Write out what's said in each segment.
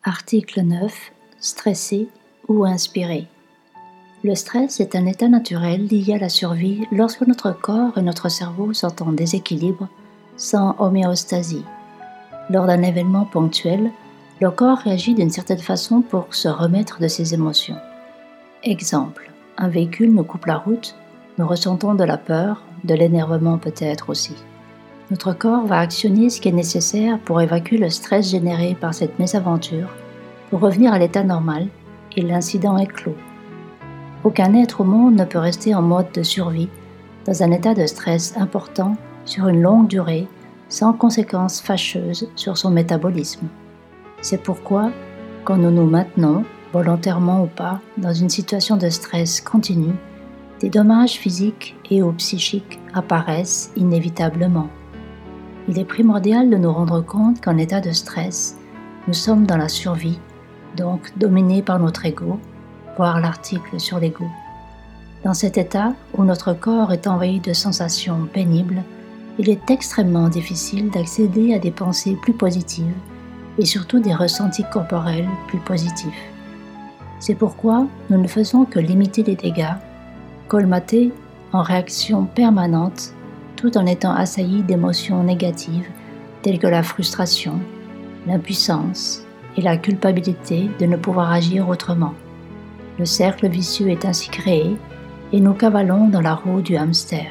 Article 9. Stressé ou inspiré. Le stress est un état naturel lié à la survie lorsque notre corps et notre cerveau sont en déséquilibre, sans homéostasie. Lors d'un événement ponctuel, le corps réagit d'une certaine façon pour se remettre de ses émotions. Exemple, un véhicule nous coupe la route, nous ressentons de la peur, de l'énervement peut-être aussi. Notre corps va actionner ce qui est nécessaire pour évacuer le stress généré par cette mésaventure, pour revenir à l'état normal, et l'incident est clos. Aucun être au monde ne peut rester en mode de survie, dans un état de stress important sur une longue durée, sans conséquences fâcheuses sur son métabolisme. C'est pourquoi, quand nous nous maintenons, volontairement ou pas, dans une situation de stress continu, des dommages physiques et ou psychiques apparaissent inévitablement. Il est primordial de nous rendre compte qu'en état de stress, nous sommes dans la survie, donc dominés par notre ego, voir l'article sur l'ego. Dans cet état, où notre corps est envahi de sensations pénibles, il est extrêmement difficile d'accéder à des pensées plus positives et surtout des ressentis corporels plus positifs. C'est pourquoi nous ne faisons que limiter les dégâts, colmater en réaction permanente, tout en étant assaillis d'émotions négatives telles que la frustration, l'impuissance et la culpabilité de ne pouvoir agir autrement. Le cercle vicieux est ainsi créé et nous cavalons dans la roue du hamster.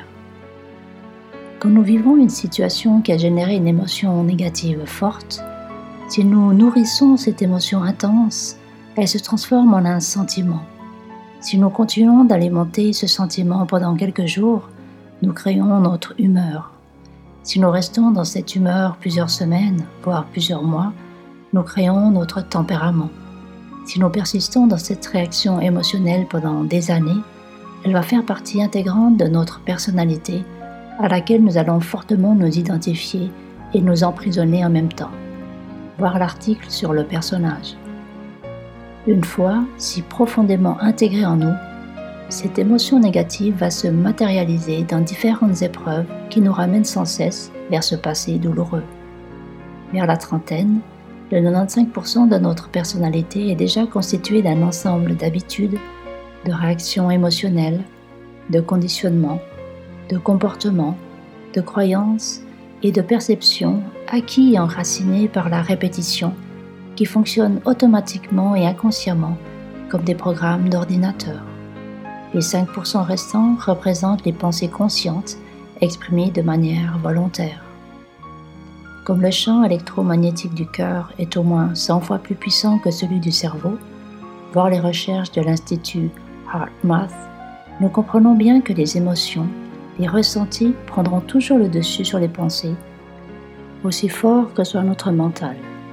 Quand nous vivons une situation qui a généré une émotion négative forte, si nous nourrissons cette émotion intense, elle se transforme en un sentiment. Si nous continuons d'alimenter ce sentiment pendant quelques jours, nous créons notre humeur. Si nous restons dans cette humeur plusieurs semaines, voire plusieurs mois, nous créons notre tempérament. Si nous persistons dans cette réaction émotionnelle pendant des années, elle va faire partie intégrante de notre personnalité à laquelle nous allons fortement nous identifier et nous emprisonner en même temps. Voir l'article sur le personnage. Une fois si profondément intégrée en nous, cette émotion négative va se matérialiser dans différentes épreuves qui nous ramènent sans cesse vers ce passé douloureux. Vers la trentaine, le 95% de notre personnalité est déjà constitué d'un ensemble d'habitudes, de réactions émotionnelles, de conditionnements, de comportements, de croyances et de perceptions acquis et enracinés par la répétition qui fonctionnent automatiquement et inconsciemment comme des programmes d'ordinateur. Les 5% restants représentent les pensées conscientes exprimées de manière volontaire. Comme le champ électromagnétique du cœur est au moins 100 fois plus puissant que celui du cerveau, voir les recherches de l'Institut HeartMath, nous comprenons bien que les émotions, les ressentis prendront toujours le dessus sur les pensées, aussi fort que soit notre mental.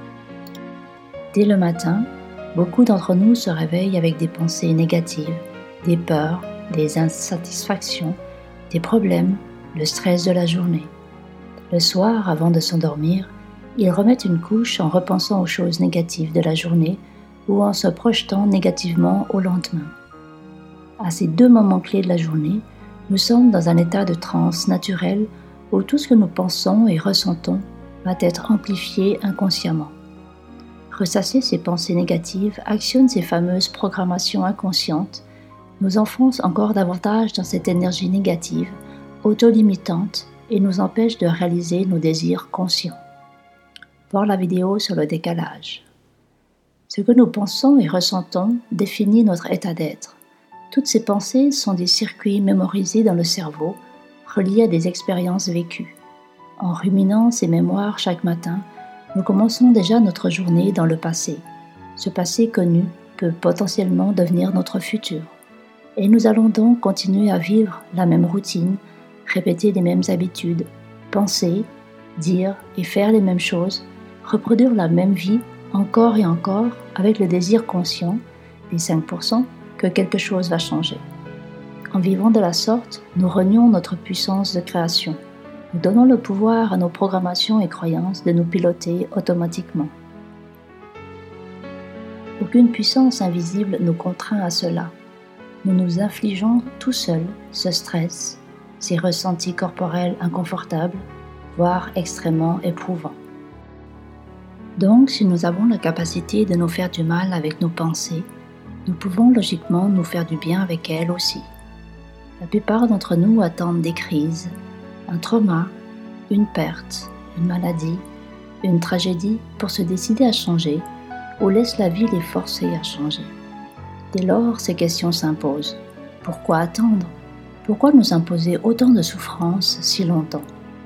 Dès le matin, beaucoup d'entre nous se réveillent avec des pensées négatives, des peurs, des insatisfactions, des problèmes, le stress de la journée. Le soir, avant de s'endormir, ils remettent une couche en repensant aux choses négatives de la journée ou en se projetant négativement au lendemain. À ces deux moments clés de la journée, nous sommes dans un état de transe naturel où tout ce que nous pensons et ressentons va être amplifié inconsciemment. Ressasser ces pensées négatives actionne ces fameuses programmations inconscientes, nous enfonce encore davantage dans cette énergie négative, auto-limitante et nous empêche de réaliser nos désirs conscients. Voir la vidéo sur le décalage. Ce que nous pensons et ressentons définit notre état d'être. Toutes ces pensées sont des circuits mémorisés dans le cerveau, reliés à des expériences vécues. En ruminant ces mémoires chaque matin, nous commençons déjà notre journée dans le passé. Ce passé connu peut potentiellement devenir notre futur. Et nous allons donc continuer à vivre la même routine, répéter les mêmes habitudes, penser, dire et faire les mêmes choses, reproduire la même vie encore et encore avec le désir conscient, les 5%, que quelque chose va changer. En vivant de la sorte, nous renions notre puissance de création. Nous donnons le pouvoir à nos programmations et croyances de nous piloter automatiquement. Aucune puissance invisible nous contraint à cela. Nous nous infligeons tout seuls ce stress, ces ressentis corporels inconfortables, voire extrêmement éprouvants. Donc, si nous avons la capacité de nous faire du mal avec nos pensées, nous pouvons logiquement nous faire du bien avec elles aussi. La plupart d'entre nous attendent des crises, un trauma, une perte, une maladie, une tragédie pour se décider à changer ou laissent la vie les forcer à changer. Dès lors, ces questions s'imposent. Pourquoi attendre ? Pourquoi nous imposer autant de souffrances si longtemps ?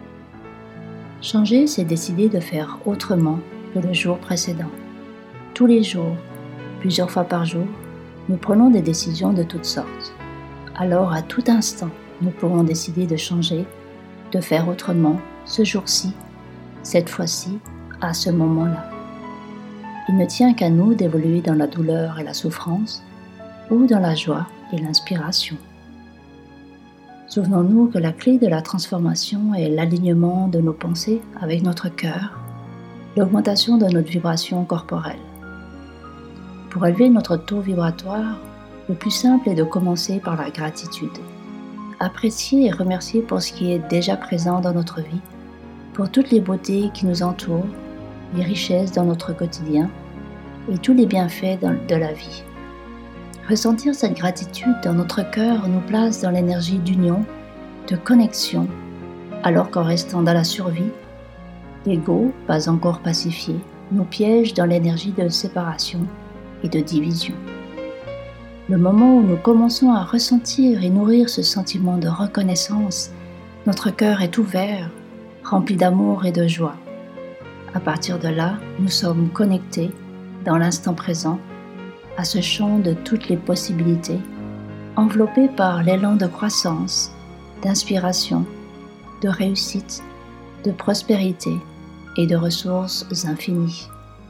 Changer, c'est décider de faire autrement que le jour précédent. Tous les jours, plusieurs fois par jour, nous prenons des décisions de toutes sortes. Alors, à tout instant, nous pouvons décider de changer, de faire autrement, ce jour-ci, cette fois-ci, à ce moment-là. Il ne tient qu'à nous d'évoluer dans la douleur et la souffrance, ou dans la joie et l'inspiration. Souvenons-nous que la clé de la transformation est l'alignement de nos pensées avec notre cœur, l'augmentation de notre vibration corporelle. Pour élever notre taux vibratoire, le plus simple est de commencer par la gratitude. Apprécier et remercier pour ce qui est déjà présent dans notre vie, pour toutes les beautés qui nous entourent, les richesses dans notre quotidien et tous les bienfaits de la vie. Ressentir cette gratitude dans notre cœur nous place dans l'énergie d'union, de connexion, alors qu'en restant dans la survie, l'ego, pas encore pacifié, nous piège dans l'énergie de séparation et de division. Le moment où nous commençons à ressentir et nourrir ce sentiment de reconnaissance, notre cœur est ouvert, rempli d'amour et de joie. À partir de là, nous sommes connectés dans l'instant présent à ce champ de toutes les possibilités, enveloppés par l'élan de croissance, d'inspiration, de réussite, de prospérité et de ressources infinies.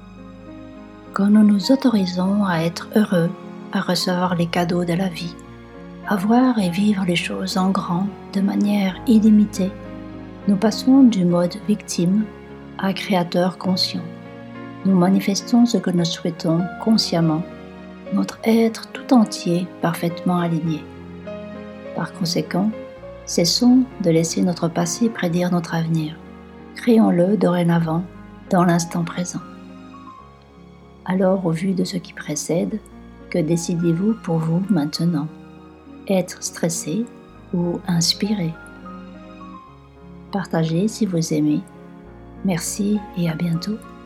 Quand nous nous autorisons à être heureux, à recevoir les cadeaux de la vie, à voir et vivre les choses en grand de manière illimitée, nous passons du mode victime à créateur conscient. Nous manifestons ce que nous souhaitons consciemment, notre être tout entier parfaitement aligné. Par conséquent, cessons de laisser notre passé prédire notre avenir. Créons-le dorénavant dans l'instant présent. Alors, au vu de ce qui précède, que décidez-vous pour vous maintenant ? Être stressé ou inspiré ? Partagez si vous aimez. Merci et à bientôt.